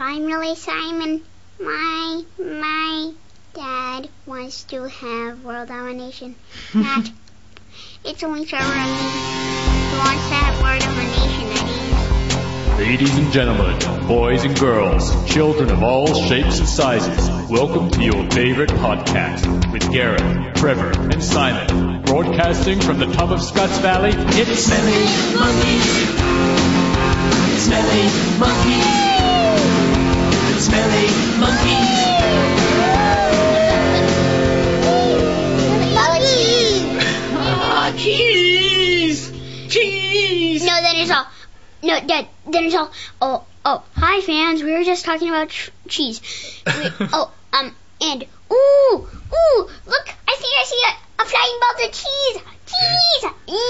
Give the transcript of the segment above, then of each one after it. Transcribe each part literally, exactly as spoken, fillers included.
finally, Simon, my, my dad wants to have world domination. Not, it's only Trevor and me who wants to have world domination, that is. Ladies and gentlemen, boys and girls, children of all shapes and sizes, welcome to your favorite podcast with Gareth, Trevor, and Simon. Broadcasting from the top of Scotts Valley, it's Smelly Monkeys. Smelly Monkeys. Smelly Monkeys. Ah, cheese! Cheese! No, that is all. No, Dad, then it's all, oh, oh, hi fans, we were just talking about tr- cheese. We, oh, um, and, ooh, ooh, look, I see, I see a, a flying bolt of cheese, cheese,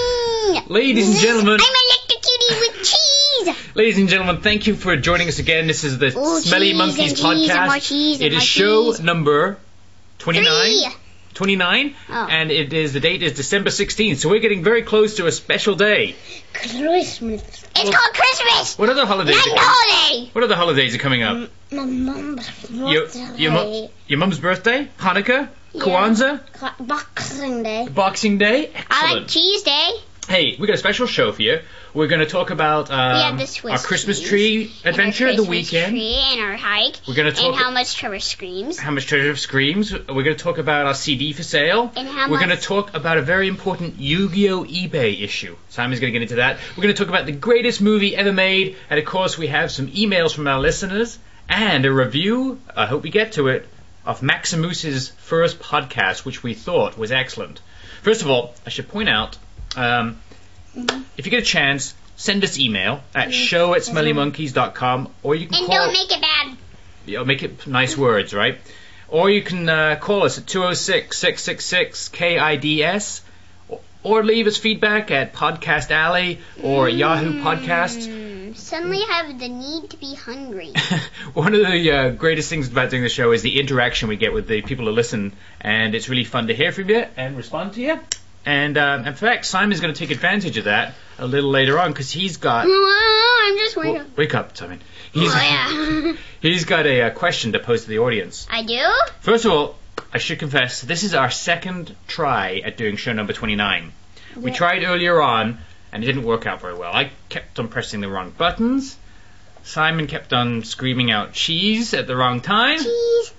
mm. Ladies and gentlemen. I'm electrocuted with cheese. Ladies and gentlemen, thank you for joining us again. This is the Ooh, Smelly cheese Monkeys and cheese and podcast. more cheese and it is more show cheese. number twenty-nine. Three. twenty-nine, Oh. and it is the date is December sixteenth, so we're getting very close to a special day. Christmas. It's called Christmas. What other holidays? Not Are, an holiday. what other holidays are coming up? My mom's Your your, mu- your mum's birthday, Hanukkah, Yeah. Kwanzaa, Boxing Day. Boxing Day. I Excellent. like Cheese Day. Hey, we got a special show for you. We're going to talk about um, We have the Swiss our Christmas cheese tree adventure, and our the Christmas weekend. tree and our hike. We're going to talk and how much Trevor screams. how much Treasure Screams. We're going to talk about our C D for sale. And how We're going to much- talk about a very important Yu-Gi-Oh! eBay issue. Simon's going to get into that. We're going to talk about the greatest movie ever made. And, of course, we have some emails from our listeners and a review, I hope we get to it, of Maximus's first podcast, which we thought was excellent. First of all, I should point out, um, Mm-hmm. if you get a chance, send us email at show at smelly monkeys dot com, or you can And call... don't make it bad. You know, make it nice words, right? Or you can uh, call us at two oh six, six six six, K I D S, or, or leave us feedback at Podcast Alley or Yahoo Podcasts. Mm, suddenly I have the need to be hungry. One of the uh, greatest things about doing the show is the interaction we get with the people who listen, and it's really fun to hear from you and respond to you. And um, in fact, Simon's going to take advantage of that a little later on because he's got... Oh, I'm just waking Well, up. wake up, Simon. He's, Oh, yeah. he's got a, uh question to pose to the audience. I do? First of all, I should confess, this is our second try at doing show number twenty-nine. We Yeah. tried earlier on, and it didn't work out very well. I kept on pressing the wrong buttons. Simon kept on screaming out cheese at the wrong time. Cheese.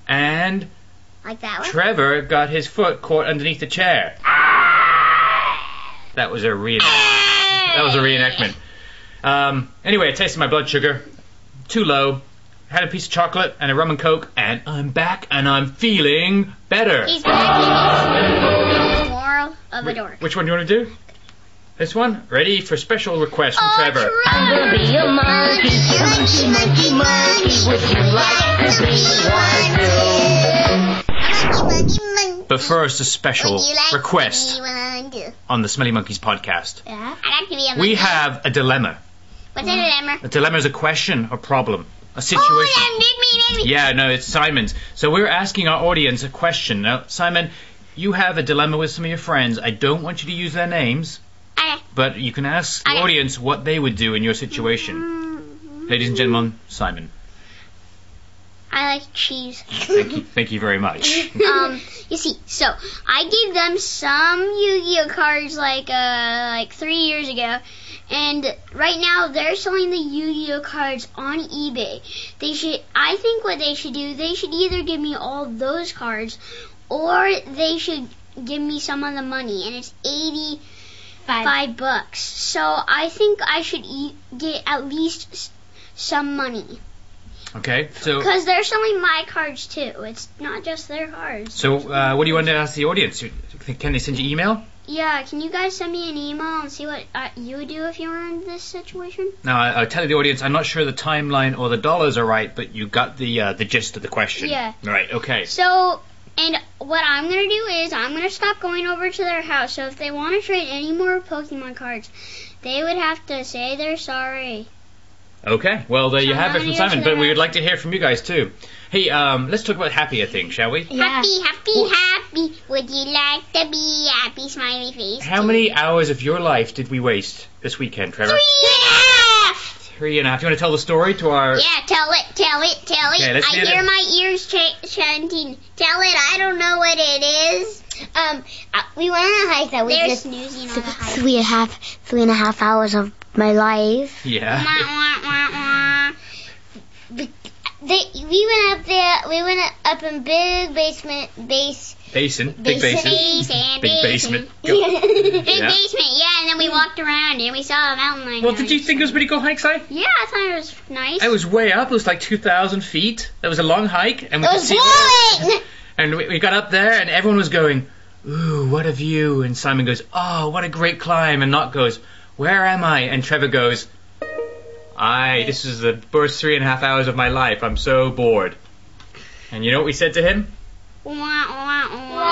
And Like that one? Trevor got his foot caught underneath the chair. That was a reenactment. That was a reenactment. Um, anyway, I tasted my blood sugar. Too low. Had a piece of chocolate and a rum and coke, and I'm back and I'm feeling better. He's back. He's moral of a dork. Which one do you want to do? This one? Ready for special request from Oh, Trevor. I'm gonna be a monkey, monkey, monkey, monkey. Would you like to be one too? But first, a special Would you like request to be one too? on the Smelly Monkeys podcast. Yeah. I'd like to be a monkey. We have a dilemma. What's a dilemma? A dilemma is a question or problem. A situation. Oh, yeah, make me, make me. Yeah, no, it's Simon's. So we're asking our audience a question. Now, Simon, you have a dilemma with some of your friends. I don't want you to use their names, Okay. but you can ask the Okay. audience what they would do in your situation. Ladies and gentlemen, Simon. I like cheese. Thank you, thank you very much. um, you see, so I gave them some Yu-Gi-Oh cards like uh like three years ago, and right now they're selling the Yu-Gi-Oh cards on eBay. They should, I think, what they should do, they should either give me all those cards, or they should give me some of the money, and it's eighty-five bucks. So I think I should e- get at least s- some money. Okay, so Because they're selling my cards too. It's not just their cards. so uh, what do you want to ask the audience? Can they send you email? Yeah, can you guys send me an email and see what uh, you would do if you were in this situation? Now, I, I'll tell the audience, I'm not sure the timeline or the dollars are right, but you got the uh, the gist of the question. Yeah. Right, okay. So, and what I'm going to do is I'm going to stop going over to their house. So if they want to trade any more Pokemon cards, they would have to say they're sorry. Okay, well, there you have it from Somebody Simon, else but in we the would like to hear from you guys, too. Hey, um, let's talk about happier things, shall we? Happy, happy, happy. Would you like to be happy, smiley face? How many hours of your life did we waste this weekend, Trevor? Three and a half. Three and a half. You want to tell the story to our... Yeah, tell it, tell it, tell it. Okay, let's I hear hear it. my ears ch- chanting. Tell it, I don't know what it is. Um, uh, we went on a hike that we They're just snoozing on the hike. three and a half, three and a half hours of my life. Yeah. Wah, wah, wah, wah. They, we went up there. We went up in big basement base. Basin. Big Basin. basin. Basin, Big basin. basement. Go. Big Yeah. basement, yeah, and then we walked around and we saw a mountain lion. Well, did you think it was a pretty cool hike, Si? Yeah, I thought it was nice. It was way up. It was like two thousand feet. It was a long hike. And we It could was see boring. And we, we got up there, and everyone was going, ooh, what a view. And Simon goes, oh, what a great climb. And Knock goes, where am I? And Trevor goes, I, this is the first three and a half hours of my life. I'm so bored. And you know what we said to him? Wah, wah,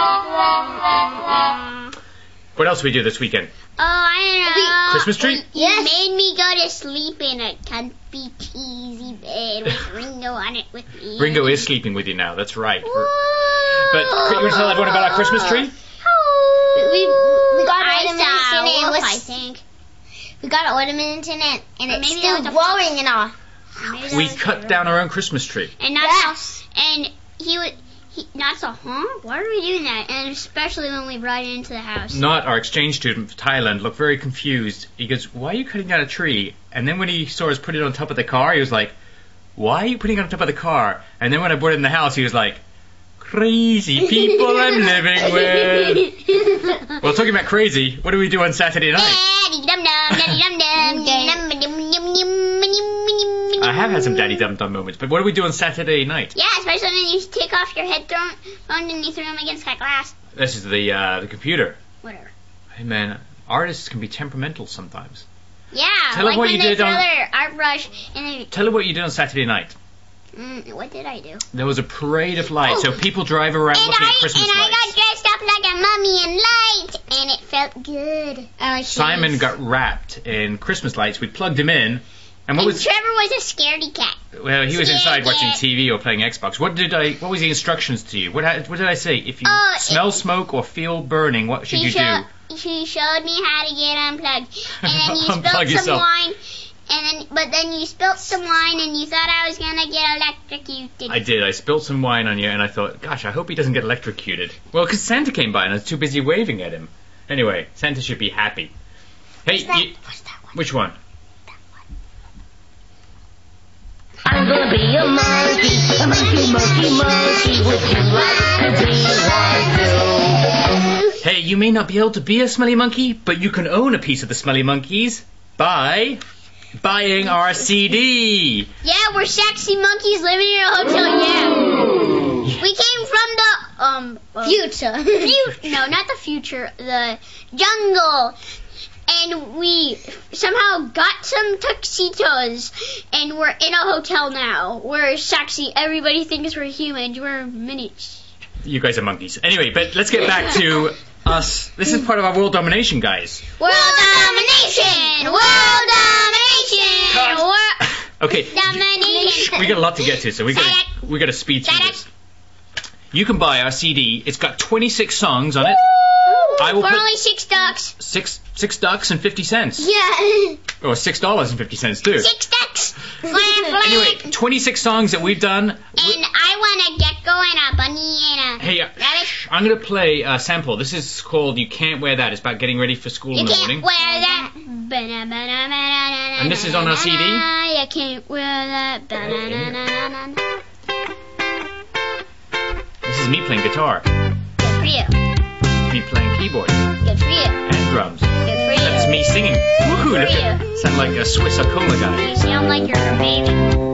wah. What else did we do this weekend? Oh, I know. Christmas tree? You Yes. made me go to sleep in a comfy, cheesy bed with Ringo on it with me. Ringo is sleeping with you now. That's right. Woo. But you want to tell everyone about our Christmas tree? We, we got I an ornament saw and it a wolf, was. I think. We got an ornament in it, and Or it's maybe still that was a growing and all. Maybe that We was cut true. down our own Christmas tree. And not Yes. so, and he would, he, not so, huh? Why are we doing that? And especially when we brought it into the house. Not our exchange student from Thailand looked very confused. He goes, why are you cutting down a tree? And then when he saw us put it on top of the car, he was like, why are you putting it on top of the car? And then when I brought it in the house, he was like, crazy people I'm living with. Well, talking about crazy, what do we do on Saturday night? I have had some daddy dum dum moments, but what do we do on Saturday night? Yeah, especially when you take off your headphone and you throw them against that glass. This is the uh, the computer. Whatever. Hey man, artists can be temperamental sometimes. Yeah, Tell 'em like what when you they did throw on- their art brush and they... Tell her what you did on Saturday night. Mm, what did I do? There was a parade of lights, so people drive around And looking I, at Christmas and I lights. got dressed up like a mummy in lights, and it felt good. I like Simon cheese. got wrapped in Christmas lights. We plugged him in, and what And was Trevor was a scaredy cat. well? He was Yeah, inside yeah. watching T V or playing Xbox. What did I? What was the instructions to you? What, ha- what did I say? If you Oh, smell smoke or feel burning, what should He you show- do? He showed me how to get unplugged, and then you Unplug spilled some yourself. wine, and then but then you spilled some wine, and you thought I was gonna get electrocuted. I did. I spilled some wine on you, and I thought, gosh, I hope he doesn't get electrocuted. Well, because Santa came by, and I was too busy waving at him. Anyway, Santa should be happy. Hey, you, What's that one? which one? I'm gonna be a monkey, a monkey, monkey, monkey. Would you like to be one too? Hey, you may not be able to be a smelly monkey, but you can own a piece of the smelly monkeys by buying our C D. Yeah, we're sexy monkeys living in a hotel. Yeah, we came from the um uh, Future. fu- no, not the future, the jungle. And we somehow got some tuxedos, and we're in a hotel now. We're sexy. Everybody thinks we're humans. We're minions. You guys are monkeys. Anyway, but let's get back to us. This is part of our world domination, guys. World domination! World domination! Cut. World Okay, domination! we got a lot to get to, so we got we got to speed through this. You can buy our C D. It's got twenty-six songs on it. I will For put only six ducks. six six ducks and fifty cents, Yeah. or six dollars and fifty cents too. Six ducks. Flan, flan. Anyway, twenty-six songs that we've done. And I want a gecko and a bunny and a Hey, uh, rabbit. shh, I'm gonna play a sample. This is called "You Can't Wear That." It's about getting ready for school You in the can't morning. wear that. Ba-na-ba-na-ba-na-na-na-na-na. And this is on our C D? You can't wear that. Ba-na-na-na-na-na. This is me playing guitar, Good for you. me playing keyboard Good for you. and drums. Good for you. That's me singing. Woohoo! Good for Look, you. sound like a Swiss Akoma guy. You sound like you're a baby.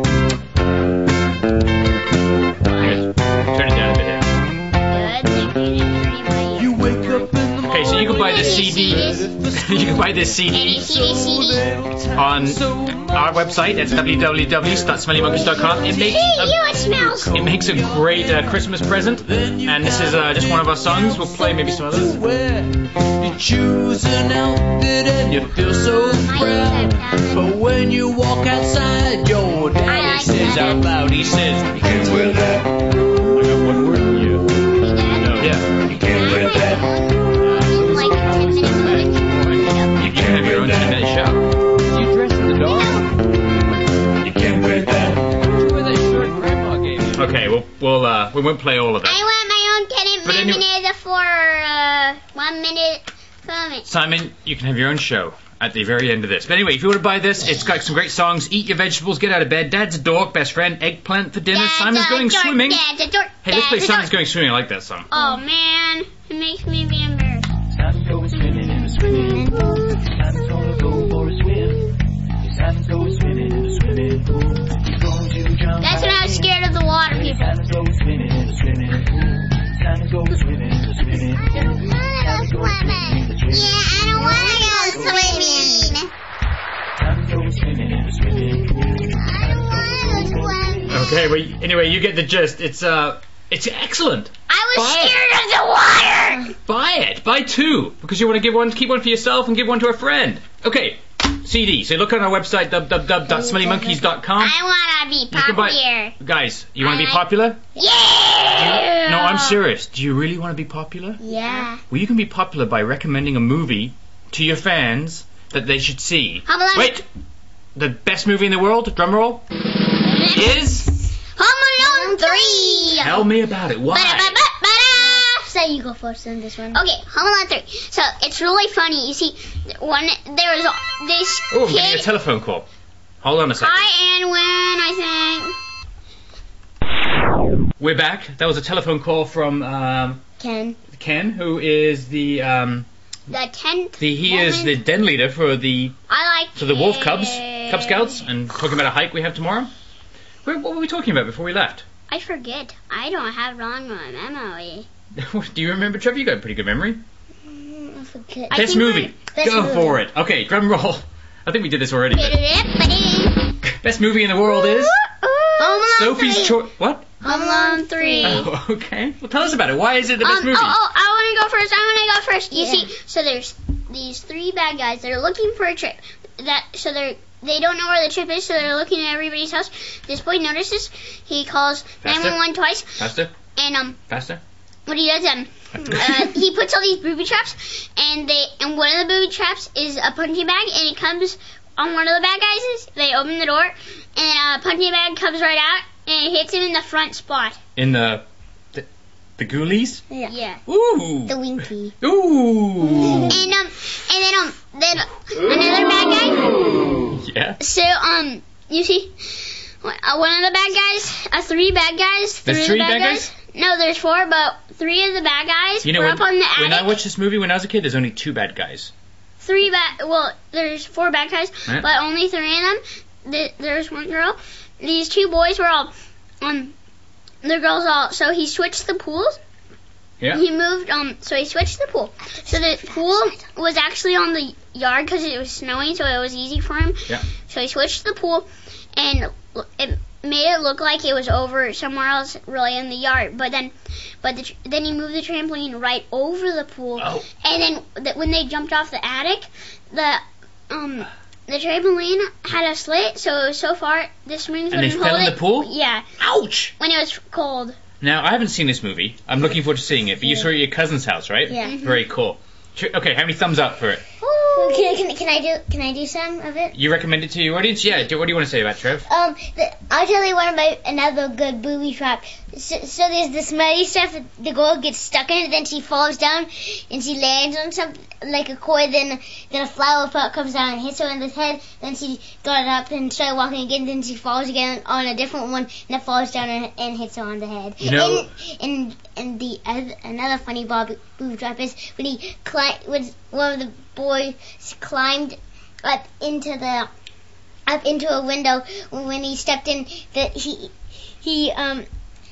Turn it down a bit. There. Good. Thank you. Didn't hurt my ear. Wake up in the Okay, so you can buy this C D. You can buy this C Any D C D C D. on our website. It's w w w dot smelly monkeys dot com. It makes Hey, a, you, it smells. it makes a great uh, Christmas present. And this is uh, just one of our songs. We'll play maybe some others. You choose an outfit and you feel so proud. But when you walk outside, your I daddy like says that. out loud, he says, you can't wear that. I got one word for you. No, yeah. You can't wear that. Like a ten minute movie. You can have your own ten minute show. You dress in the dark. Okay, we'll we'll uh, we won't play all of I that. want my own ten But anyway- minute for uh, one minute comment. Simon, you can have your own show at the very end of this. But anyway, if you want to buy this, it's got some great songs. Eat your vegetables, get out of bed. Dad's a dog, best friend, eggplant for dinner. Dad's Simon's a going dork, swimming. Dad's a dork, Hey, let's play Dad's a Simon's dork. going swimming. I like that song. Oh man, it makes me be embarrassed. Simon's going swimming in the swimming pool. Simon's gonna go for a swim. Simon's going swimming in the swimming pool. He's going to jump. That's when I was scared of the water, people. Simon's going swimming in the swimming pool. Simon's going swimming in the swimming pool. Simon's going swimming in the swimming Yeah, I don't want to go swimming. Simon's going swimming in the swimming pool. I don't want to swim. Okay, well, anyway, you get the gist. It's uh, it's excellent. I was Buy it. scared of the water. Buy it. Buy two because you want to give one, keep one for yourself, and give one to a friend. Okay, C D. So look on our website w w w dot smelly monkeys dot com. I want to be You can buy- popular. Guys, you want to be I- popular? Yeah. No, I'm serious. Do you really want to be popular? Yeah. Well, you can be popular by recommending a movie to your fans that they should see. Home Alone. Wait, the best movie in the world, drum roll, is Home Alone three. Tell Me About It. Why? Ba-da-ba-ba-ba-da. So you go first on this one. Okay, Home Alone three. So it's really funny. You see, one there was this Oh, I'm getting a kid. telephone call. Hold on a second. Hi, Anwen. I think. We're back. That was a telephone call from um, Ken. Ken, who is the um, The tenth. the he is the woman. den leader for the I like. for the Wolf Cubs, it. Cub Scouts, and talking about a hike we have tomorrow. Where, what were we talking about before we left? I forget. I don't have it on my memory. Do you remember, Trevor? You got a pretty good memory. Mm, I forget. I Best think movie. we're- Best Go movie. for it. Okay, drum roll. I think we did this already. but- Home Best movie in the world is Alone Sophie's three. Choice. What? Home Alone three. Oh, okay. Well, tell us about it. Why is it the best Um, movie? oh, oh, I want to go first. I want to go first. You Yeah. see, so there's these three bad guys. They're looking for a trip. That so they're they don't know where the trip is. So they're looking at everybody's house. This boy notices. He calls nine Faster. one one twice, Faster. and um, Faster. what he does um, uh, he puts all these booby traps, and they and one of the booby traps is a punching bag, and it comes on one of the bad guys. They open the door, and a punching bag comes right out, and it hits him in the front spot. In the the, the Ghoulies. Yeah. Yeah. Ooh. The Winky. Ooh. And um, and then um, then another bad guy. Yeah. So um, you see, uh, one of the bad guys, uh, three bad guys, There's three, three of the bad bad guys? No, there's four, but three of the bad guys You know, were when, up on the attic. when I watched this movie when I was a kid, there's only two bad guys. Three bad. Well, there's four bad guys, Right. but only three of them. Th- There's one girl. These two boys were all um, the girls all. So he switched the pools. Yeah. He moved um, so he switched the pool. So the pool was actually on the yard because it was snowing, so it was easy for him. Yeah. So he switched the pool, and it made it look like it was over somewhere else, really in the yard. But then, but the, tr- then he moved the trampoline right over the pool, Oh. and then th- when they jumped off the attic, the um the trampoline had a slit, so it was so far the springs And they wouldn't fell hold in it. the pool? Yeah, Ouch. when it was cold. Now I haven't seen this movie. I'm looking forward to seeing it. But you saw it at your cousin's house, right? Yeah. Mm-hmm. Very cool. Tr- Okay, how many thumbs up for it? Can, can, can I do can I do some of it? You recommend it to your audience? Yeah. do- What do you want to say about it, Trev? Um, the, I'll tell you one of my another good booby trap. So, so there's this muddy stuff. that The girl gets stuck in it, then she falls down, and she lands on something like a cord. Then, then a flower pot comes down and hits her in the head. Then she got up and started walking again. Then she falls again on a different one, and it falls down and, and hits her on the head. You know- and, and and the other, another funny bob, booby trap is when he cli- when one of the boys climbed up into the up into a window when he stepped in that he he um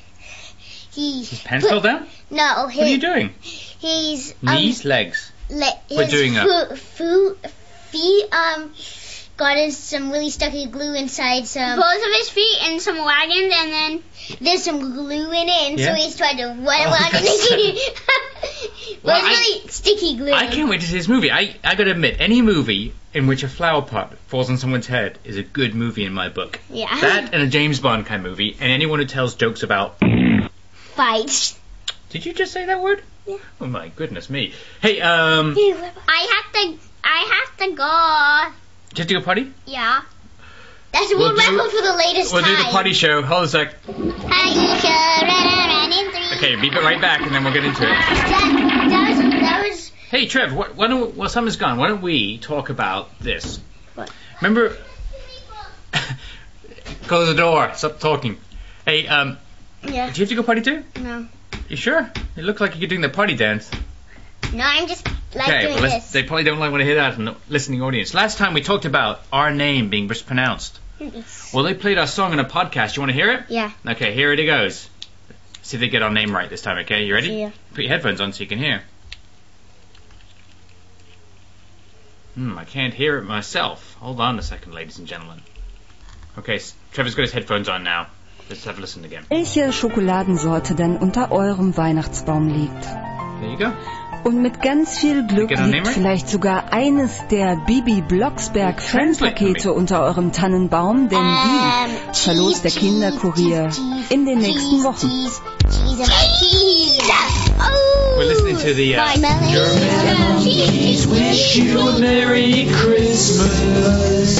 he His pants fell down? no his, What are you doing? he's um, Knees, legs. le- We're his doing that. fo- fo- feet um got in some really stucky glue inside some Both of his feet and some wagons, and then there's some glue in it and Yeah? so he's trying to run Oh, around and that's- but Well, it's I- really sticky glue. I can't wait to see this movie. I I gotta admit, any movie in which a flower pot falls on someone's head is a good movie in my book. Yeah. That and a James Bond kind of movie, and anyone who tells jokes about. Fights. Did you just say that word? Yeah. Oh my goodness me. Hey, um, I have to. I have to go. just do a potty? Yeah. That's the We'll world do- record for the latest We'll time. do the potty show. Hold a sec. Aisha, run around in three. Okay, beep it right back, and then we'll get into it. That, that was that was. Hey, Trev, what, why don't, well, summer's gone. Why don't we talk about this? What? Remember... Close the door. Stop talking. Hey, um, Yeah. do you have to go potty too? No. You sure? It looked like you're doing the potty dance. No, I'm just like Okay, doing well, let's, this. they probably don't like want to hear that in the listening audience. Last time we talked about our name being mispronounced. Well, they played our song on a podcast. You want to hear it? Yeah. Okay, here it goes. See if they get our name right this time, okay? You ready? Yeah. Put your headphones on so you can hear. Hmm, I can't hear it myself. Hold on a second, ladies and gentlemen. Okay, s- Trevor's got his headphones on now. Let's have a listen again. Welche Schokoladensorte denn unter eurem Weihnachtsbaum liegt. There you go. Und mit ganz viel Glück Get our name liegt right? vielleicht sogar eines der Bibi Blocksberg Translate Fanpakete me. unter eurem Tannenbaum, denn die Ähm, verlost der Cheese, Kinderkurier Cheese, Cheese, in den Cheese, nächsten Wochen. Cheese, Cheese, and cheese. Oh. We're listening to the, uh, My melon. Cheese. Wish you a Merry Christmas.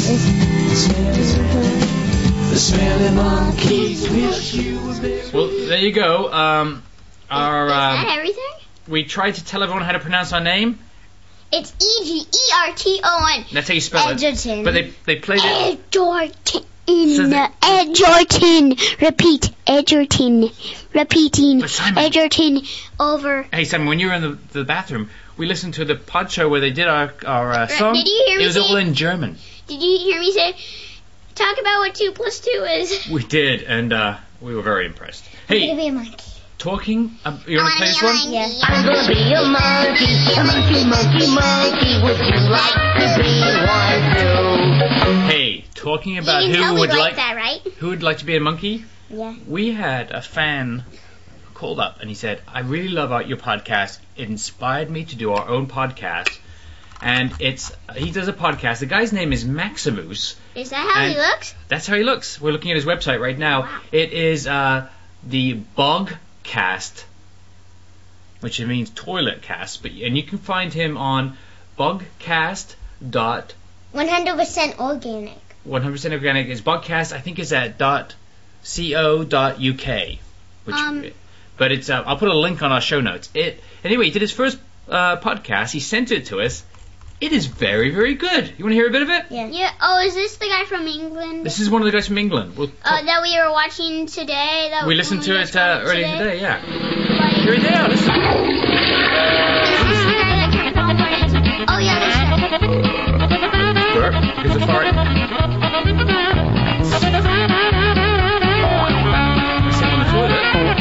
The smelly monkeys wish you a Merry Well, there you go. Um, our, Is that um, everything? we tried to tell everyone how to pronounce our name. It's E G E R T O N. That's how you spell it. Edgerton. But they they played it. Edgerton. So they- Edgerton. Repeat. Edgerton. Repeating. But Simon- Edgerton. Over. Hey, Simon, when you were in the, the bathroom, we listened to the pod show where they did our our uh, song. did you hear me It was say- all in German. Did you hear me say? Talk about what two plus two is. We did, and uh, we were very impressed. I'm gonna Hey, be a monkey. talking. Uh, you want to play this I wanna one? be a monkey. I'm gonna be a monkey, a monkey, monkey, monkey. Would you like to be one too? Hey, talking You about can tell who we would like like that, right? who would like to be a monkey. Yeah. We had a fan called up and he said, "I really love our, your podcast. It inspired me to do our own podcast." And it's he does a podcast. The guy's name is Maximus. Is that how he And- looks? That's how he looks. We're looking at his website right now. Wow. It is uh, the Bogcast, which means toilet cast. But and you can find him on bogcast dot one hundred percent organic. one hundred percent organic. Is Bogcast? I think is at dot co dot uk. Which, Um, but it's uh, I'll put a link on our show notes. It anyway. He did his first uh, podcast. He sent it to us. It is very very good. You want to hear a bit of it? Yeah. Yeah. Oh, is this the guy from England? This is one of the guys from England. We'll Uh, that we were watching today. That we listened to when it just got uh, earlier today. Yeah. Like- Here it is. Listen. Oh yeah, this guy. Burp. Here's a fart. Sit on the toilet.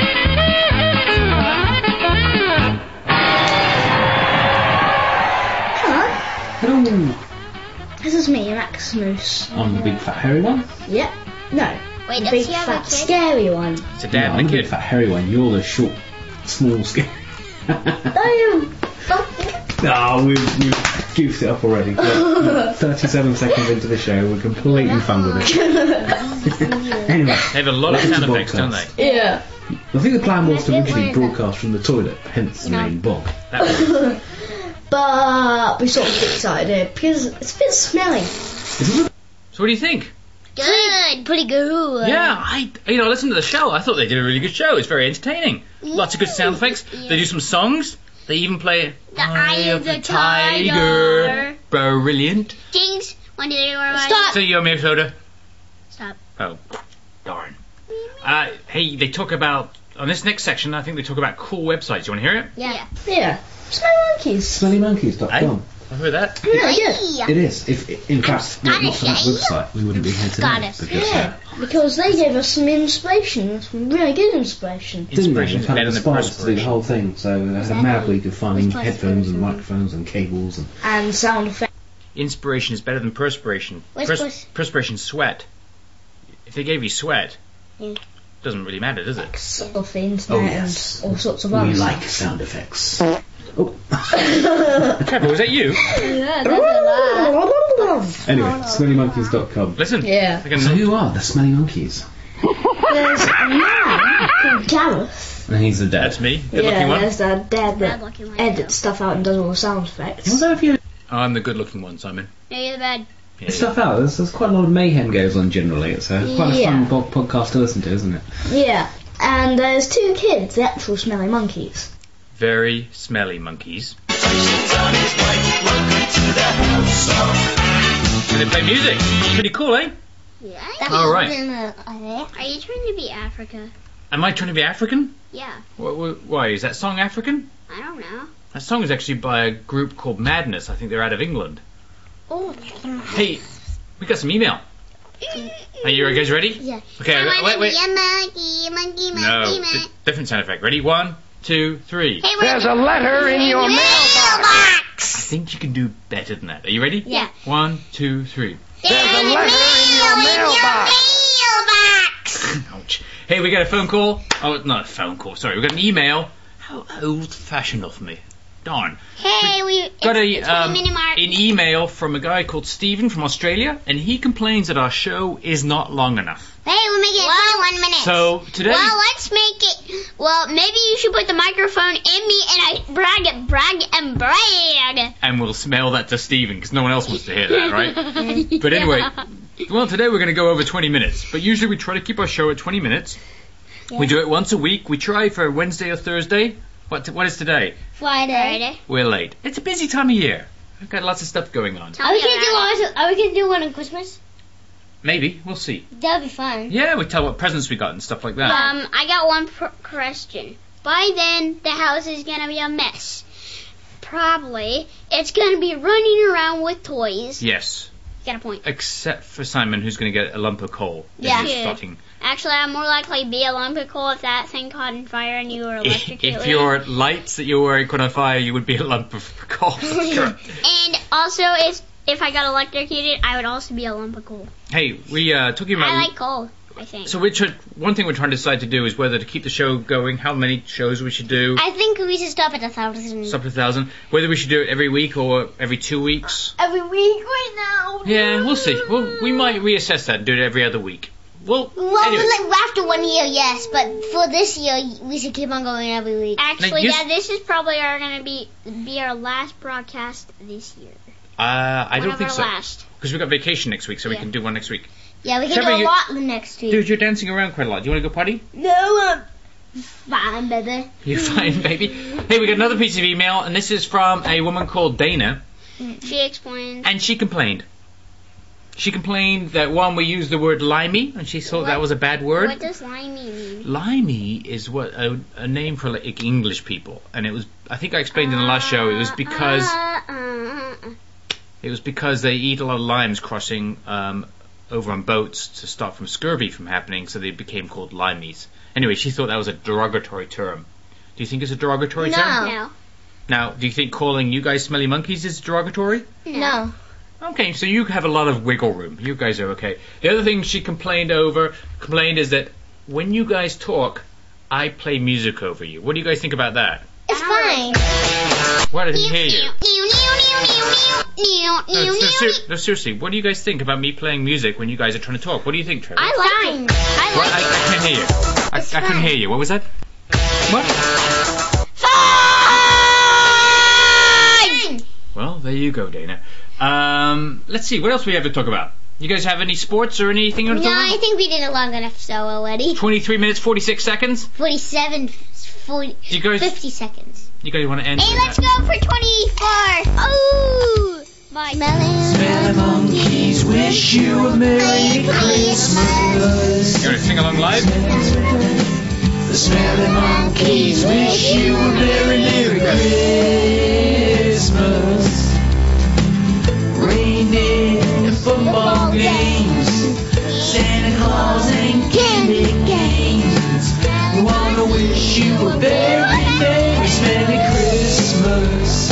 Hello, This is me, Maximus. I'm the big fat hairy one. Yep. No. Wait, the does big he have fat a kid? scary one. It's a Yeah, dad I'm and the a big kid. fat hairy one. You're the short, small, skinny. Oh, Ah, we've, we've goofed it up already. But thirty-seven seconds into the show, we're completely fun with it. Anyway, They have a lot of welcome sound to effects, don't Bogcast. they? yeah. I think the plan was to That's it, originally what is it? broadcast from the toilet, hence the No. name Bog. That was, But we sort of decided it because it's a bit smelly. so what do you think? Good. Pretty good. Yeah, I you know I listened to the show. I thought they did a really good show. It's very entertaining. Lots of good sound effects. They do some songs. They even play The Eye of the Tiger. Brilliant. Jinx. One, two, three, four, five. Stop. So you owe me a soda. Stop. Oh, darn. Uh, hey, they talk about on this next section. I think they talk about cool websites. You want to hear it? Yeah. Yeah. Smelly monkeys. smelly monkeys dot com. I heard that. Really good. Yeah. It is. If in fact, were it not for that Scottish, eh? website, we wouldn't be here today. Scottish. Because Yeah. Because they gave us some inspiration, some really good inspiration. didn't they? Inspiration They've is had better than inspired us to do the perspiration. whole thing. So they had a mad week of finding headphones and microphones and cables and. And sound effects. Inspiration is better than perspiration. What's Pers- pers- perspiration, sweat. If they gave you sweat, Yeah. doesn't really matter, does it? Off the internet Oh, yes. and all sorts of We other like stuff. sound effects. Oh. Trevor, was that you? Yeah, that's a lot. Anyway, smelly monkeys dot com. Listen. Yeah. I can- So who are the smelly monkeys? There's a man called Gareth. And he's the dad. That's me. Good Yeah, looking one. there's that dad that Bad-looking one, edits stuff out and does all the sound effects. What's that if you? I'm the good looking one, Simon. No, you're the bad. It's stuff out. There's, there's quite a lot of mayhem goes on generally. It's a, quite a Yeah. fun bo- podcast to listen to, isn't it? Yeah. And there's two kids, the actual smelly monkeys. Very smelly monkeys. And they play music. It's pretty cool, eh? Yeah. All right. Are you trying to be Africa? Am I trying to be African? Yeah. Wh- wh- Why? Is that song African? I don't know. That song is actually by a group called Madness. I think they're out of England. Oh. Hey, we got some email. Are you guys ready? Yeah. Okay, I wait, wanna wait. be a monkey, monkey, monkey, No, monkey. di- different sound effect. Ready? One, two, three. Hey, wait. There's a letter in your I mailbox. think you can do better than that. Are you ready? Yeah. One, two, three. There's a letter in your mailbox. mailbox. Ouch. Hey, we got a phone call. Oh, not a phone call. Sorry, we got an email. How old-fashioned of me. Darn. Hey, we it's, Got a it's twenty um, minute mark. an email from a guy called Stephen from Australia, and he complains that our show is not long enough. Hey, we'll make it twenty-one minutes. So today, Well, let's make it. Well, maybe you should put the microphone in me and I brag it, brag and brag. and we'll smell that to Stephen because no one else wants to hear that, right? But anyway, well, today we're going to go over twenty minutes, but usually we try to keep our show at twenty minutes. We do it once a week. We try for Wednesday or Thursday. What what is today? Friday. Friday. We're late. It's a busy time of year. We've got lots of stuff going on. Are we gonna do one? Are we gonna do one on Christmas? Maybe we'll see. That'd be fun. Yeah, we tell what presents we got and stuff like that. Um, I got one pr- question. By then, the house is gonna be a mess. Probably, it's gonna be running around with toys. Yes, Got a point. except for Simon, who's going to get a lump of coal. in Yeah. his Yeah. stocking. Actually, I'm more likely to be a lump of coal if that thing caught on fire and you were electrocuted. If your lights that you're wearing caught on fire, you would be a lump of coal. Sure. And also, if if I got electrocuted, I would also be a lump of coal. Hey, we uh, talking about. I like coal, I think. So we're tr- one thing we're trying to decide to do is whether to keep the show going, how many shows we should do, I think we should stop at a thousand. stop at a thousand, whether we should do it every week or every two weeks. Every week right now. Yeah, we'll see. Well, we might reassess that and do it every other week. Well, Well, anyway. like after one year, yes, but for this year, we should keep on going every week. Actually, Like, you yeah, s- this is probably our gonna be be our last broadcast this year. Uh, I One don't of think our so. last. Because we've got vacation next week, so we Yeah. can do one next week. Yeah, we can Trevor, do a you- lot the next week. Dude, you're dancing around quite a lot. Do you want to go potty? No, I'm fine, baby. You're fine, baby. Hey, we got another piece of email, and this is from a woman called Dana, She explained. and she complained. She complained that, one, we used the word limey, and she thought that was a bad word. What does limey mean? Limey is what a, a name for like English people, and it was. I think I explained in the last show. It was because Uh, uh, uh, uh. it was because they eat a lot of limes crossing um, over on boats to stop from scurvy from happening, so they became called limeys. Anyway, she thought that was a derogatory term. Do you think it's a derogatory No. term? No. Now, do you think calling you guys smelly monkeys is derogatory? No. Okay, so you have a lot of wiggle room. You guys are okay. The other thing she complained over, complained is that when you guys talk, I play music over you. What do you guys think about that? It's fine. What, I didn't hear you. I No, no, ser- no, seriously, what do you guys think about me playing music when you guys are trying to talk? What do you think, Trevor? like it. I What? like I, I can't hear you. I, It's I couldn't fine. hear you. What was that? What? it. Well, there you go, Dana. Um, let's see, what else we have to talk about? You guys have any sports or anything you want to No, talk I about? think we did a long enough show already. twenty-three minutes, forty-six seconds? forty-seven, forty, You guys, fifty seconds. you guys want to end Hey, with let's that? go for twenty-four. Ooh. Bye. Smelly monkeys wish you a Merry Christmas. You want to sing along live? The smelly monkeys wish you a Merry, Merry Christmas. Reindeer and football games, Santa Claus and candy canes. We wanna wish you a very, very smelly Christmas.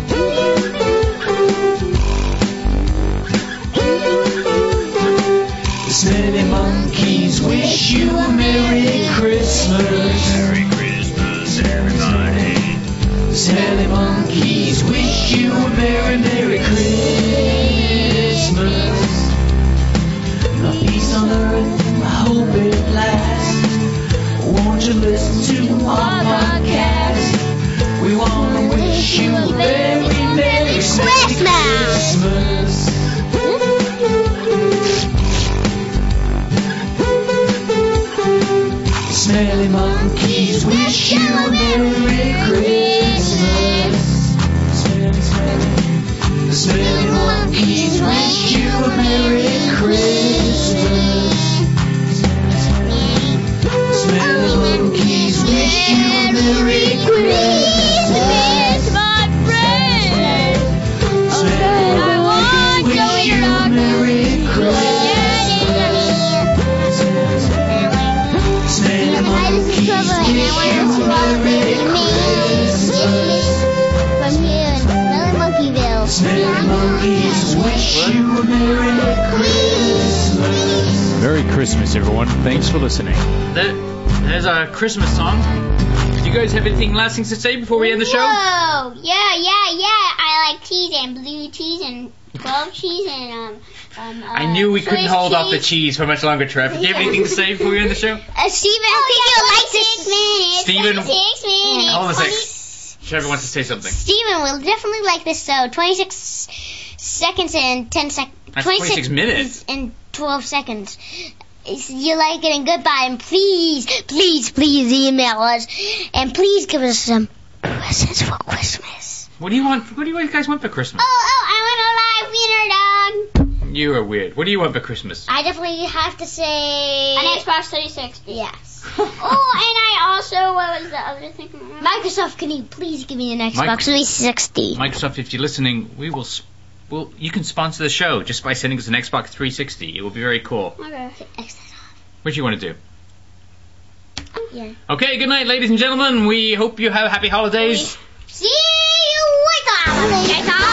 The smelly monkeys wish you a Merry Christmas. Merry Christmas, everybody. The smelly monkeys wish you a Merry, Merry Christmas. A peace on earth, I hope it lasts. Won't you listen to our podcast? We wanna wish you a very, Merry Christmas. Christmas. smelly monkeys wish you a Merry Christmas. Smelly, smelly. The smelly monkeys wish you a Merry Christmas. Smelly monkeys wish you a Merry Christmas, my friend. Smelly monkeys wish you a Merry Christmas. Smelly monkeys wish you a Merry Christmas. From here in Smelly Monkeyville. Smelly monkeys wish you a Merry Christmas. Merry Christmas, everyone. Thanks for listening. There, there's a Christmas song. Do you guys have anything last things to say before we end the show? Whoa, yeah, yeah, yeah. I like cheese and blue cheese and twelve cheese and um um. Uh, I knew we couldn't Swiss hold off the cheese. cheese for much longer, Trev. Do you have anything to say before we end the show? Uh, Steven, Oh, I think yeah, you'll like like this. six minutes. Steven- Six minutes. Hold on a sec. twenty- Trevor wants to say something. Steven will definitely like this. So twenty-six seconds and ten seconds. That's twenty-six minutes. and twelve seconds. If you like it, and goodbye, and please, please, please email us, and please give us some presents for Christmas. What do you want? What do you guys want for Christmas? Oh, oh, I want a live wiener dog. You are weird. What do you want for Christmas? I definitely have to say An Xbox three sixty. yes. Oh, and I also, what was the other thing? Microsoft, can you please give me an Xbox Mic- three sixty? Microsoft, if you're listening, we will. Sp- well, you can sponsor the show just by sending us an Xbox three sixty. It will be very cool. Okay. What do you want to do? Yeah. Okay, good night, ladies and gentlemen. We hope you have happy holidays. See you later.